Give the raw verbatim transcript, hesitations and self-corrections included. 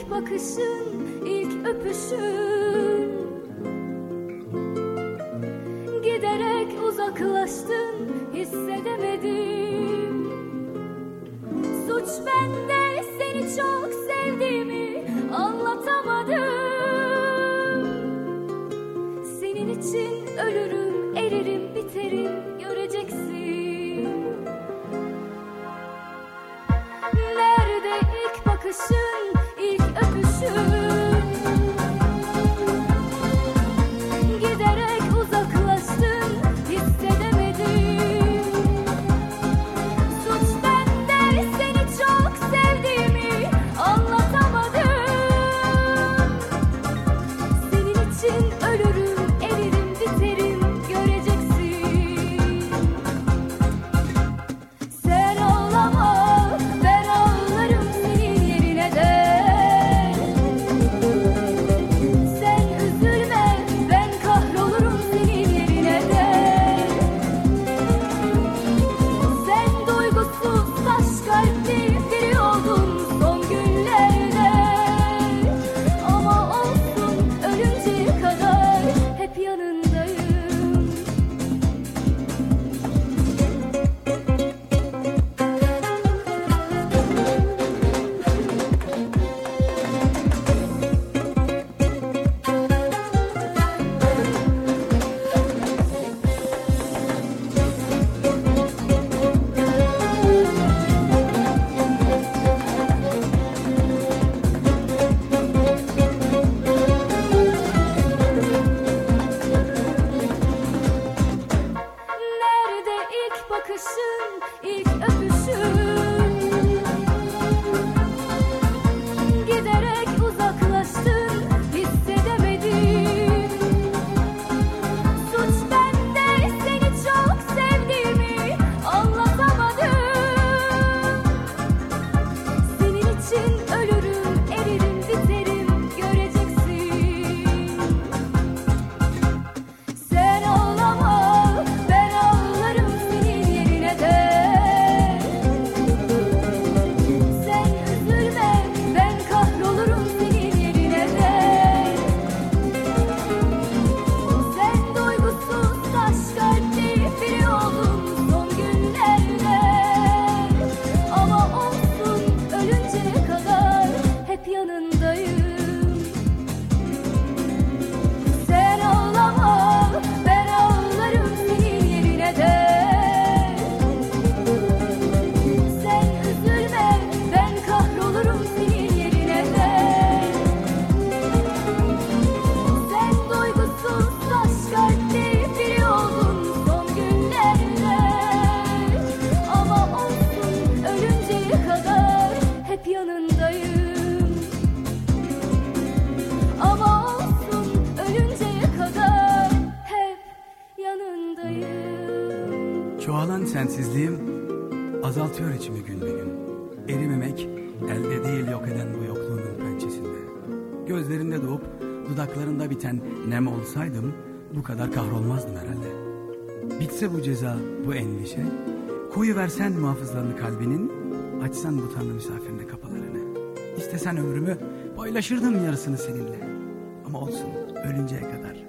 ilk bakışın, ilk öpüşün. Giderek uzaklaştın, hissedemedim. Suç bende, seni çok sevdiğimi anlatamadım. Senin için ölürüm, eririm, biterim, göreceksin. Nerede ilk bakışın, ilk öpüşün? Giderek uzaklaştın, hissedemedim. Suç bende, seni çok sevdiğimi anlatamadım. Senin için ölürüm, eririm, biterim, göreceksin. Sen ağlama, ben ağlarım senin yerine de. Sen üzülme, ben kahrolurum senin yerine de. Sen duygusuz, taş kalpli biri oldun son günlerde. Ama olsun, ölünceye kadar hep yanındayım. Nerede ilk bakışın, ilk öpüşün? Giderek uzaklaştın, hissedemedim. Suç bende, seni çok sevdiğimi anlatamadım. Senin için ölürüm, eririm, biterim, göreceksin. Sen ağlama, ben ağlarım senin yerine de. Sen üzülme, ben kahrolurum senin yerine de. Sen duygusuz, taş kalpli biri oldun son günlerde. Ama olsun, ölünceye kadar hep yanındayım. Sen ağlama, ben ağlarım senin yerine de. Sen üzülme, ben kahrolurum senin yerine de. Sen duygusuz, taş kalpli biri oldun son günlerde. Ama olsun, ölünceye kadar hep yanındayım. Ama olsun, ölünceye kadar hep yanındayım. Çoğalan sensizliğim azaltıyor içimi gün be gün. Erimemek elde değil yok eden bu yokluğunun pençesinde. Gözlerinde doğup dudaklarında biten nem olsaydım bu kadar kahrolmazdım herhalde. Bitse bu ceza, bu endişe, koyuversen muhafızlarını kalbinin, açsan bu tanrı misafirine kapılarını. İstesen ömrümü paylaşırdım yarısını seninle. Ama olsun, ölünceye kadar